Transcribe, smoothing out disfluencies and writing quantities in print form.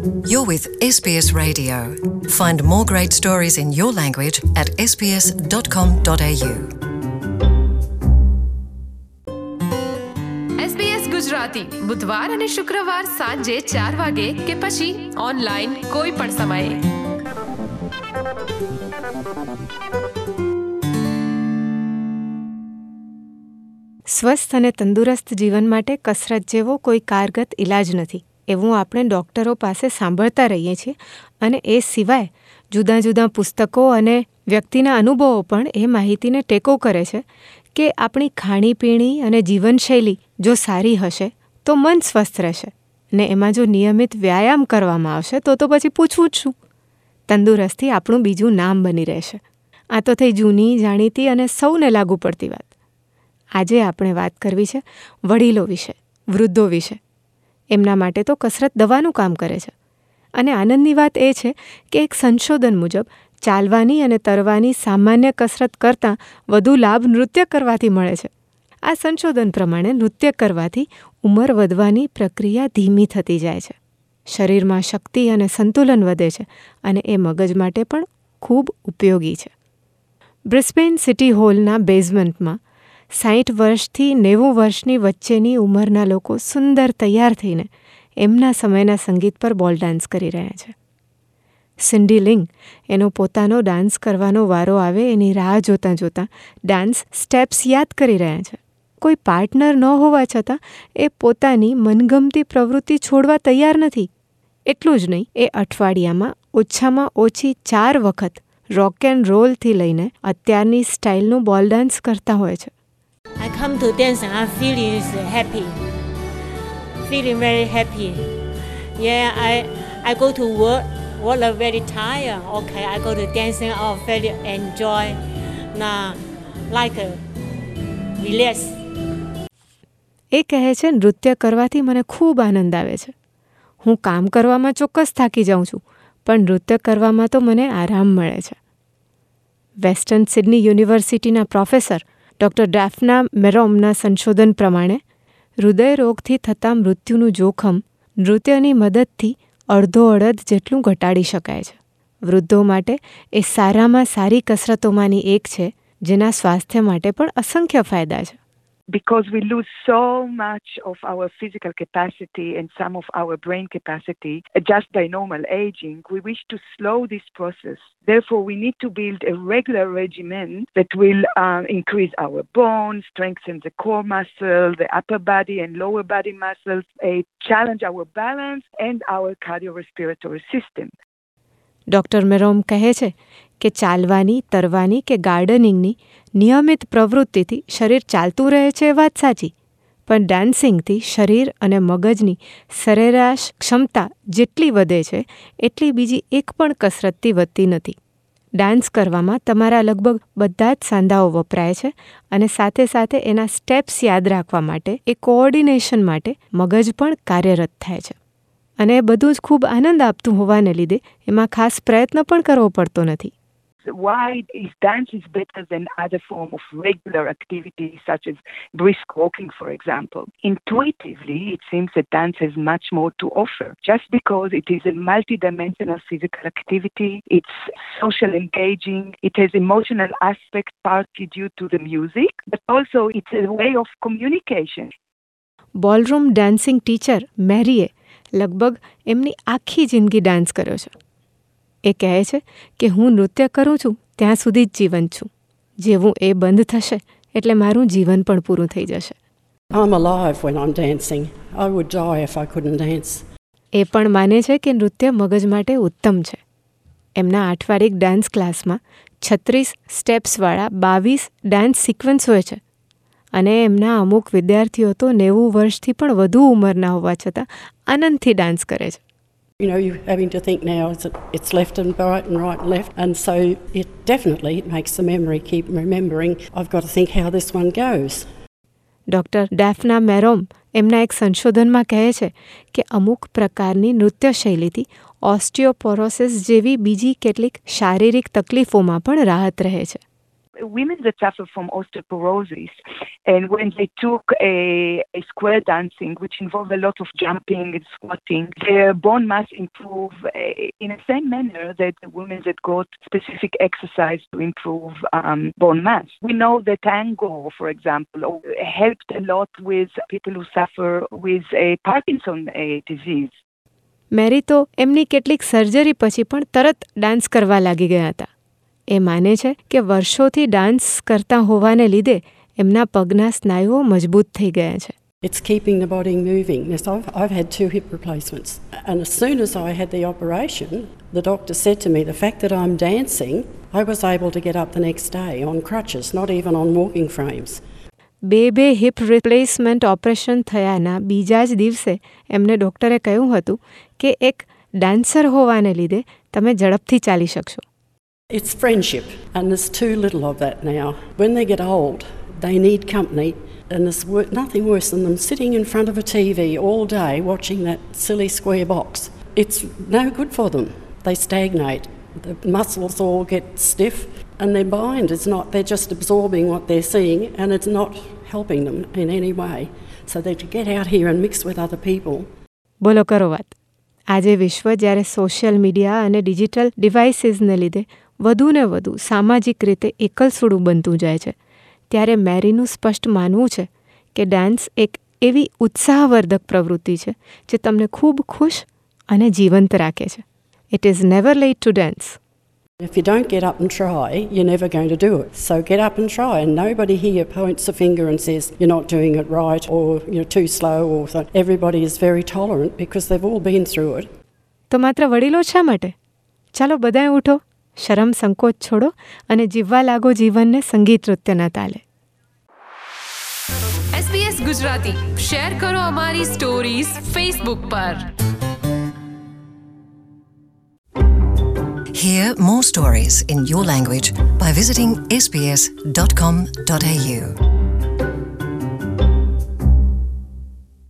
You're with SBS Radio. Find more great stories in your language at sbs.com.au. SBS Gujarati બુધવાર અને શુક્રવાર સાંજે 4 વાગે કે પછી ઓનલાઈન કોઈ પણ સમયે. સ્વસ્થ અને તંદુરસ્ત જીવન માટે કસરત જેવો કોઈ કારગત ઇલાજ નથી એવું આપણે ડૉક્ટરો પાસે સાંભળતા રહીએ છીએ. અને એ સિવાય જુદા જુદા પુસ્તકો અને વ્યક્તિના અનુભવો પણ એ માહિતીને ટેકો કરે છે કે આપણી ખાણીપીણી અને જીવનશૈલી જો સારી હશે તો મન સ્વસ્થ રહેશે, ને એમાં જો નિયમિત વ્યાયામ કરવામાં આવશે તો પછી પૂછવું જ શું. તંદુરસ્તી આપણું બીજું નામ બની રહેશે. આ તો થઈ જૂની જાણીતી અને સૌને લાગુ પડતી વાત. આજે આપણે વાત કરવી છે વડીલો વિશે, વૃદ્ધો વિશે. એમના માટે તો કસરત દવાનું કામ કરે છે. અને આનંદની વાત એ છે કે એક સંશોધન મુજબ ચાલવાની અને તરવાની સામાન્ય કસરત કરતાં વધુ લાભ નૃત્ય કરવાથી મળે છે. આ સંશોધન પ્રમાણે નૃત્ય કરવાથી ઉંમર વધવાની પ્રક્રિયા ધીમી થતી જાય છે, શરીરમાં શક્તિ અને સંતુલન વધે છે અને એ મગજ માટે પણ ખૂબ ઉપયોગી છે. બ્રિસ્બેન સિટી હોલના બેઝમેન્ટમાં 60 વર્ષથી 90 વર્ષની વચ્ચેની ઉંમરના લોકો સુંદર તૈયાર થઈને એમના સમયના સંગીત પર બોલ ડાન્સ કરી રહ્યા છે. સિન્ડી લિંગ એનો પોતાનો ડાન્સ કરવાનો વારો આવે એની રાહ જોતાં જોતાં ડાન્સ સ્ટેપ્સ યાદ કરી રહ્યા છે. કોઈ પાર્ટનર ન હોવા છતાં એ પોતાની મનગમતી પ્રવૃત્તિ છોડવા તૈયાર નથી. એટલું જ નહીં, એ અઠવાડિયામાં ઓછામાં ઓછી 4 વખત રોક એન્ડ રોલથી લઈને અત્યારની સ્ટાઇલનું બોલ ડાન્સ કરતા હોય છે. I come to dance and I'm feeling happy. Feeling very happy. Yeah, I go to work very tired. Okay, I go to dancing, I very enjoy. Now, like relax. એ કહે છે, નૃત્ય કરવાથી મને ખૂબ આનંદ આવે છે. હું કામ કરવામાં ચોક્કસ થાકી જાઉં છું, પણ નૃત્ય કરવામાં તો મને આરામ મળે છે. વેસ્ટર્ન સિડની યુનિવર્સિટીના પ્રોફેસર ડૉક્ટર ડેફના મેરોમના સંશોધન પ્રમાણે હૃદયરોગથી થતા મૃત્યુનું જોખમ નૃત્યની મદદથી અડધોઅડધ જેટલું ઘટાડી શકાય છે. વૃદ્ધો માટે એ સારામાં સારી કસરતોમાંની એક છે, જેના સ્વાસ્થ્ય માટે પણ અસંખ્ય ફાયદા છે. Because we lose so much of our physical capacity and some of our brain capacity just by normal aging, we wish to slow this process. Therefore, we need to build a regular regimen that will increase our bones, strengthen the core muscle, the upper body and lower body muscles, challenge our balance and our cardiorespiratory system. Doctor Merom કહે છે કે ચાલવાની, તરવાની કે ગાર્ડનિંગની નિયમિત પ્રવૃત્તિથી શરીર ચાલતું રહે છે એ વાત સાચી, પણ ડાન્સિંગથી શરીર અને મગજની સરેરાશ ક્ષમતા જેટલી વધે છે એટલી બીજી એક પણ કસરતથી વધતી નથી. ડાન્સ કરવામાં તમારા લગભગ બધા જ સાંધાઓ વપરાય છે અને સાથે સાથે એના સ્ટેપ્સ યાદ રાખવા માટે, એ કોઓર્ડિનેશન માટે મગજ પણ કાર્યરત થાય છે. અને એ બધું જ ખૂબ આનંદ આપતું હોવાને લીધે એમાં ખાસ પ્રયત્ન પણ કરવો પડતો નથી. Why is dance is better than other form of regular activity such as brisk walking, for example? Intuitively, it seems that dance has much more to offer. Just because it is a multidimensional physical activity, it's social engaging, it has emotional aspect partly due to the music, but also it's a way of communication. Ballroom dancing teacher મેરીએ લગભગ એમની આખી જિંદગી dance કર્યો છે. એ કહે છે કે હું નૃત્ય કરું છું ત્યાં સુધી જ જીવંત છું. જેવું એ બંધ થશે એટલે મારું જીવન પણ પૂરું થઈ જશે. I'm alive when I'm dancing. I would die if I couldn't dance. એ પણ માને છે કે નૃત્ય મગજ માટે ઉત્તમ છે. એમના અઠવાડિક ડાન્સ ક્લાસમાં 36 સ્ટેપ્સવાળા 22 ડાન્સ સિક્વન્સ હોય છે. અને એમના અમુક વિદ્યાર્થીઓ તો 90 વર્ષથી પણ વધુ ઉંમરના હોવા છતાં આનંદથી ડાન્સ કરે છે. You know, you're having to think now, it's left and right and right and left. And so it definitely makes the memory keep remembering, I've got to think how this one goes. Doctor Dafna Merom એમના એક સંશોધનમાં કહે છે કે અમુક પ્રકારની નૃત્ય શૈલીથી osteoporosis જેવી બીજી કેટલીક શારીરિક તકલીફોમાં પણ રાહત રહે છે. women that suffer from osteoporosis, and when they took a square dancing, which involved a lot of jumping and squatting, their bone mass improved in the same manner that the women that got specific exercise to improve bone mass. We know that tango, for example, helped a lot with people who suffer with a Parkinson disease. મેરી તો એમની કેટલીક surgery પછી પણ તરત dance કરવા લાગી ગયા હતા. એ માને છે કે વર્ષોથી ડાન્સ કરતા હોવાને લીધે એમના પગના સ્નાયુઓ મજબૂત થઈ ગયા છે. It's keeping the body moving. Yes, I've had 2 hip replacements. And as soon as I had the operation, the doctor said to me, the fact that I'm dancing, I was able to get up the next day on crutches, not even on walking frames. 2 hip replacement operation થયાના બીજા જ દિવસે એમને ડૉક્ટરે કહ્યું હતું કે એક ડાન્સર હોવાને લીધે તમે ઝડપથી ચાલી શકશો. It's friendship, and there's too little of that now. When they get old, they need company, and there's nothing worse than them sitting in front of a TV all day watching that silly square box. It's no good for them. They stagnate. The muscles all get stiff, and their mind is not, they're just absorbing what they're seeing, and it's not helping them in any way. So they to get out here and mix with other people. બોલો કરો વાત. આજે વિશ્વ જ્યારે social media અને digital ડિવાઇસીસને લીધે વધુ ને વધુ સામાજિક રીતે એકલસૂડું બનતું જાય છે, ત્યારે મેરીનું સ્પષ્ટ માનવું છે કે ડાન્સ એક એવી ઉત્સાહવર્ધક પ્રવૃત્તિ છે જે તમને ખૂબ ખુશ અને જીવંત રાખે છે. It is never late to dance. If you don't get up and try, you're never going to do it. So get up and try, and nobody here points a finger and says you're not doing it right or you're too slow or so. Everybody is very tolerant because they've all been through it. તો માત્ર વડીલો શા માટે? ચાલો બધાએ ઉઠો, શરમ સંકોચ છોડો અને જીવવા લાગો જીવનને સંગીત નૃત્યના તાલે. SBS ગુજરાતી શેર કરો અમારી સ્ટોરીઝ ફેસબુક પર. Hear more stories in your language by visiting sbs.com.au.